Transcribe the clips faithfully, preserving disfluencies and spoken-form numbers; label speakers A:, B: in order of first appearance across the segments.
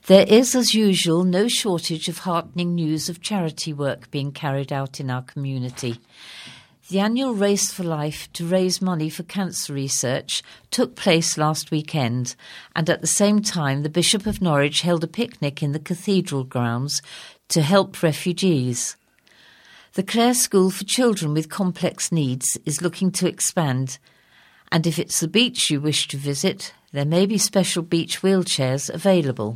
A: There is, as usual, no shortage of heartening news of charity work being carried out in our community. The annual Race for Life to raise money for cancer research took place last weekend, and at the same time the Bishop of Norwich held a picnic in the cathedral grounds to help refugees. The Clare School for Children with Complex Needs is looking to expand, and if it's the beach you wish to visit, there may be special beach wheelchairs available.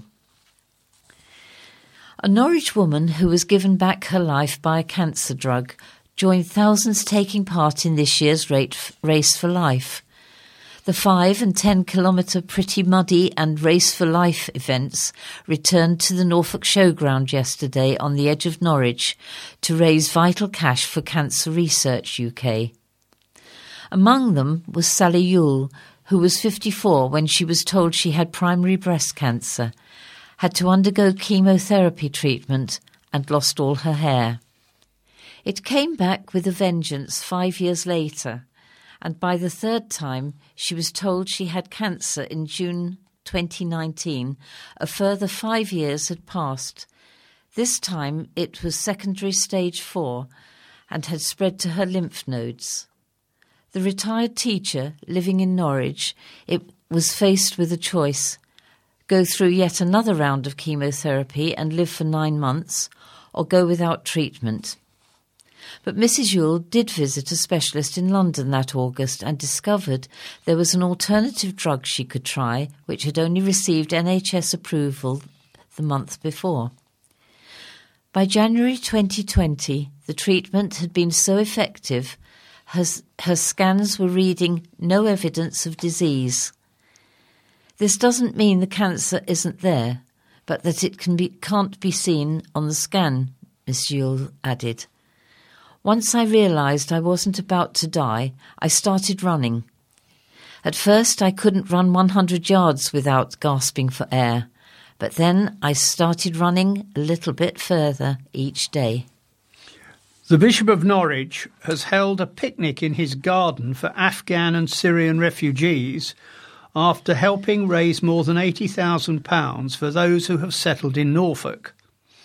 A: A Norwich woman who was given back her life by a cancer drug joined thousands taking part in this year's Race for Life. The five and ten kilometre Pretty Muddy and Race for Life events returned to the Norfolk Showground yesterday on the edge of Norwich to raise vital cash for Cancer Research U K. Among them was Sally Yule, who was fifty-four when she was told she had primary breast cancer, had to undergo chemotherapy treatment and lost all her hair. It came back with a vengeance five years later, and by the third time she was told she had cancer in June twenty nineteen. A further five years had passed. This time it was secondary stage four and had spread to her lymph nodes. The retired teacher living in Norwich it was faced with a choice: go through yet another round of chemotherapy and live for nine months, or go without treatment. But Missus Yule did visit a specialist in London that August and discovered there was an alternative drug she could try, which had only received N H S approval the month before. By January twenty twenty, the treatment had been so effective, her, her scans were reading no evidence of disease. This doesn't mean the cancer isn't there, but that it can be, can't be seen on the scan, Miss Yule added. Once I realised I wasn't about to die, I started running. At first I couldn't run one hundred yards without gasping for air, but then I started running a little bit further each day.
B: The Bishop of Norwich has held a picnic in his garden for Afghan and Syrian refugees after helping raise more than eighty thousand pounds for those who have settled in Norfolk.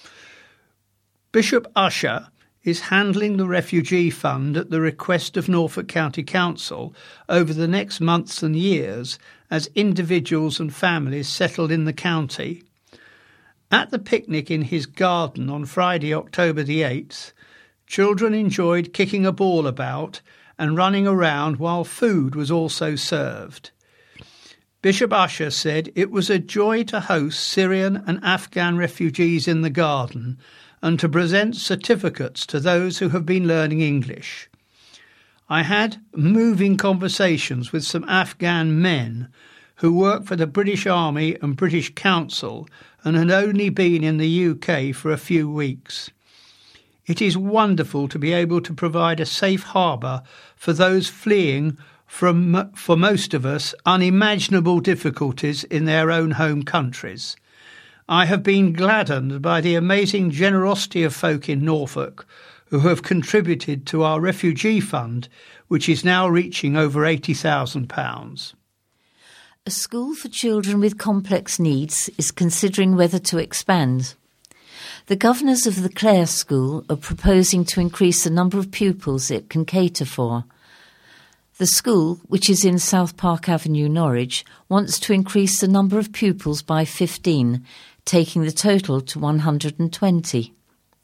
B: Bishop Usher is handling the refugee fund at the request of Norfolk County Council over the next months and years as individuals and families settle in the county. At the picnic in his garden on Friday, October the eighth, children enjoyed kicking a ball about and running around while food was also served. Bishop Usher said it was a joy to host Syrian and Afghan refugees in the garden and to present certificates to those who have been learning English. I had moving conversations with some Afghan men who work for the British Army and British Council and had only been in the U K for a few weeks. It is wonderful to be able to provide a safe harbour for those fleeing from, for most of us, unimaginable difficulties in their own home countries. I have been gladdened by the amazing generosity of folk in Norfolk who have contributed to our refugee fund, which is now reaching over eighty thousand pounds.
A: A school for children with complex needs is considering whether to expand. The governors of the Clare School are proposing to increase the number of pupils it can cater for. The school, which is in South Park Avenue, Norwich, wants to increase the number of pupils by fifteen, taking the total to one hundred twenty.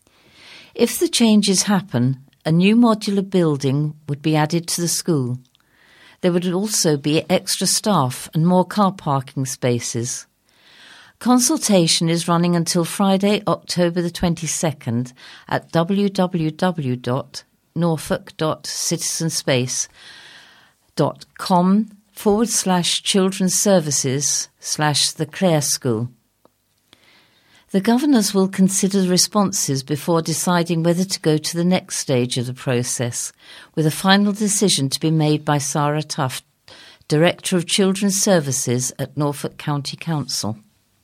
A: If the changes happen, a new modular building would be added to the school. There would also be extra staff and more car parking spaces. Consultation is running until Friday, October the twenty-second at www.norfolk.citizenspace.com forward slash children's services slash the Clare School. The governors will consider the responses before deciding whether to go to the next stage of the process, with a final decision to be made by Sarah Tuft, Director of Children's Services at Norfolk County Council.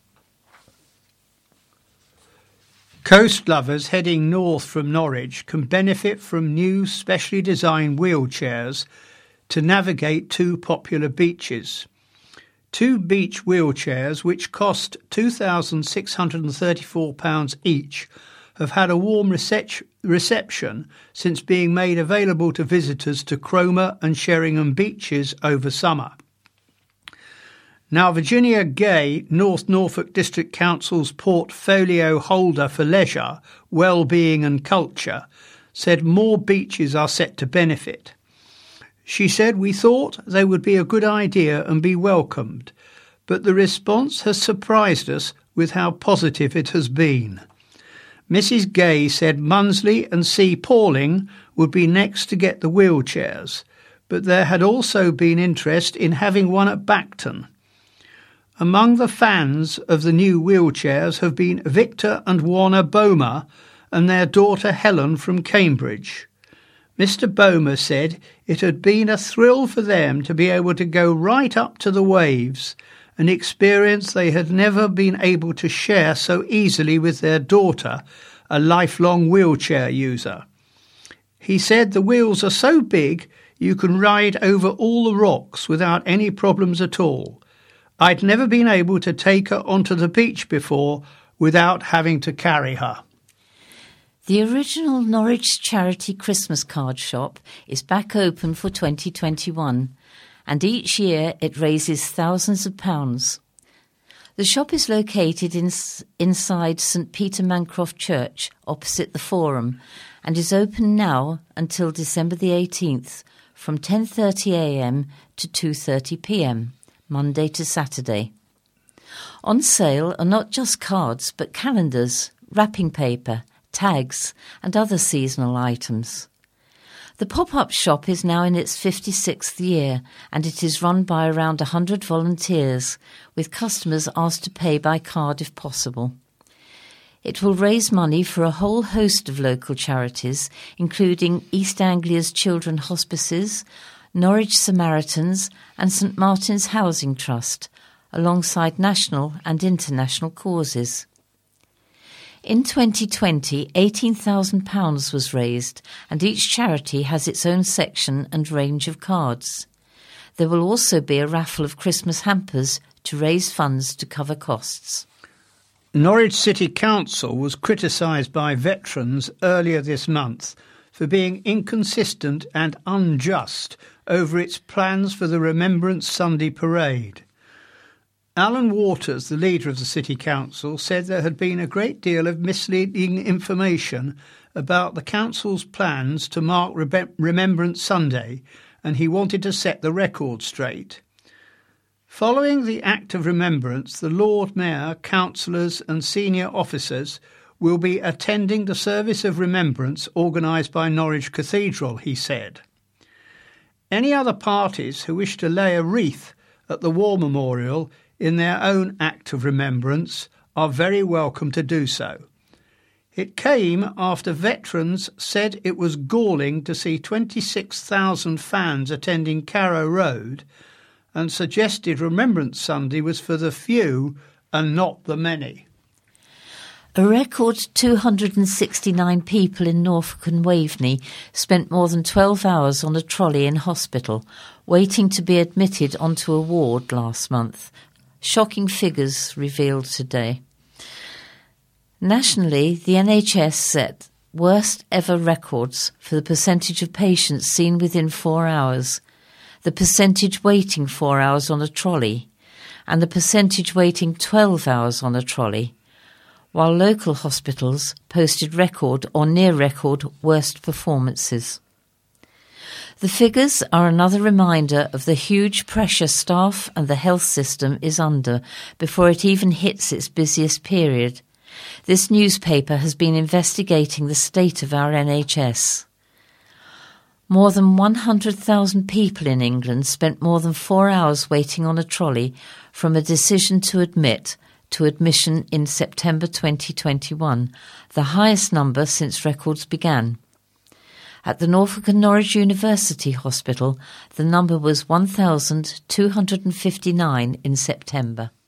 B: Coast lovers heading north from Norwich can benefit from new specially designed wheelchairs to navigate two popular beaches. Two beach wheelchairs, which cost two thousand six hundred thirty-four pounds each, have had a warm recep- reception since being made available to visitors to Cromer and Sheringham beaches over summer. Now, Virginia Gay, North Norfolk District Council's portfolio holder for leisure, well-being and culture, said more beaches are set to benefit. She said, "We thought they would be a good idea and be welcomed, but the response has surprised us with how positive it has been." Missus Gay said Munsley and Sea Palling would be next to get the wheelchairs, but there had also been interest in having one at Bacton. Among the fans of the new wheelchairs have been Victor and Warner Bomer and their daughter Helen from Cambridge. Mister Bomer said it had been a thrill for them to be able to go right up to the waves, an experience they had never been able to share so easily with their daughter, a lifelong wheelchair user. He said the wheels are so big you can ride over all the rocks without any problems at all. I'd never been able to take her onto the beach before without having to carry her.
A: The original Norwich Charity Christmas card shop is back open for twenty twenty-one, and each year it raises thousands of pounds. The shop is located in, inside St Peter Mancroft Church, opposite the Forum, and is open now until December the eighteenth, from ten thirty a m to two thirty p m, Monday to Saturday. On sale are not just cards, but calendars, wrapping paper, tags and other seasonal items. The pop-up shop is now in its fifty-sixth year, and it is run by around one hundred volunteers, with customers asked to pay by card if possible. It will raise money for a whole host of local charities, including East Anglia's Children Hospices, Norwich Samaritans and St Martin's Housing Trust, alongside national and international causes. In twenty twenty, eighteen thousand pounds was raised, and each charity has its own section and range of cards. There will also be a raffle of Christmas hampers to raise funds to cover costs.
B: Norwich City Council was criticised by veterans earlier this month for being inconsistent and unjust over its plans for the Remembrance Sunday Parade. Alan Waters, the leader of the City Council, said there had been a great deal of misleading information about the Council's plans to mark Rebe- Remembrance Sunday, and he wanted to set the record straight. Following the Act of Remembrance, the Lord Mayor, councillors and senior officers will be attending the service of remembrance organised by Norwich Cathedral, he said. Any other parties who wish to lay a wreath at the War Memorial in their own act of remembrance are very welcome to do so. It came after veterans said it was galling to see twenty-six thousand fans attending Carrow Road and suggested Remembrance Sunday was for the few and not the many.
A: A record two hundred sixty-nine people in Norfolk and Waveney spent more than twelve hours on a trolley in hospital, waiting to be admitted onto a ward last month. Shocking figures revealed today. Nationally, the N H S set worst ever records for the percentage of patients seen within four hours, the percentage waiting four hours on a trolley, and the percentage waiting twelve hours on a trolley, while local hospitals posted record or near record worst performances. The figures are another reminder of the huge pressure staff and the health system is under before it even hits its busiest period. This newspaper has been investigating the state of our N H S. More than one hundred thousand people in England spent more than four hours waiting on a trolley from a decision to admit to admission in September twenty twenty-one, the highest number since records began. At the Norfolk and Norwich University Hospital, the number was one thousand two hundred fifty-nine in September.